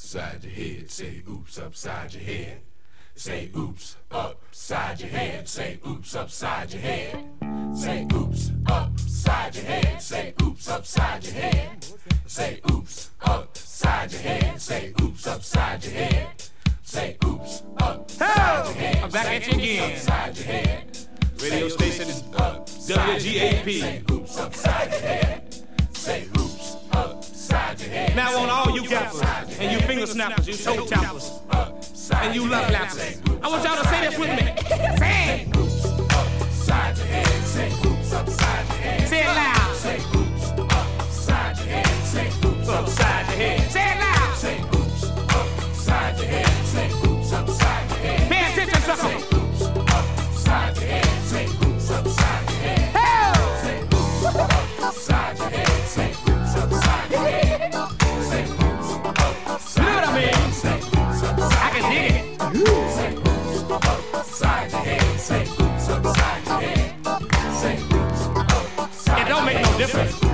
upside your head. Say oops upside your head. Say oops upside your head. Say oops upside your head. Say oops upside your head. Say oops upside your head. Say oops upside your head. Say oops upside your head. Say oops upside your head. I'm back at you again. Upside your head. Radio station is WGAP. Say oops upside your head. Say oops upside your head. Now on all you gappers and you finger snappers, you toe tappers, and you love lappers, I want y'all to say this with me. Say it. Oops upside your head. Say oops upside your head. Say it loud. Say oops upside your head. Say oops Upside your head. Say it loud. Say oops upside your head. Say oops upside your head. Pay attention, sucker. Say oops upside your head. Say oops upside your head. Say oops upside your head. Say oops upside your head. Say oops upside You know what I mean? Say oops upside I can dig it. Say oops upside your head. Say oops upside your head. Say oops upside It don't make no difference.